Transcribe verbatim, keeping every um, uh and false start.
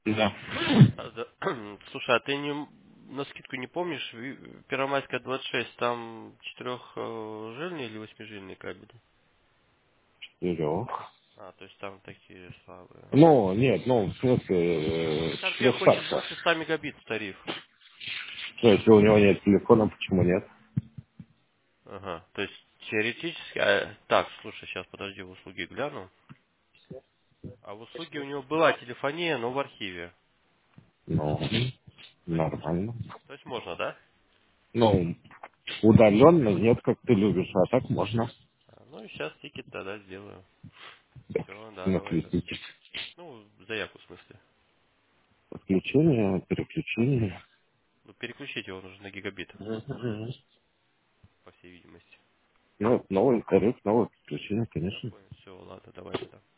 Да. А, да. Слушай, а ты не, на скидку не помнишь, Ви- Первомайская двадцать шесть, там четырехжильный или восьмижильный кабель? Четырех. А, то есть там такие слабые. Ну, нет, ну, в смысле, Ну, э, там тебе хочет четырехстарка. больше ста мегабит тариф. То есть, если у него нет телефона, почему нет? Ага, то есть теоретически... а, так, слушай, сейчас подожди, в услуги гляну. А в услуге у него была телефония, но в архиве. Ну, То есть, нормально. то есть можно, да? Ну, удаленно нет, как ты любишь, а так можно. А, ну и сейчас тикет тогда сделаю. Все, да, давай. Да. Наклеить. Ну, заявку в смысле. Подключение, переключение. Ну, переключить его нужно на гигабит, Мгм. по всей видимости. Ну, новый тариф, новое подключение, Я конечно. понял. Все, ладно, давай тогда.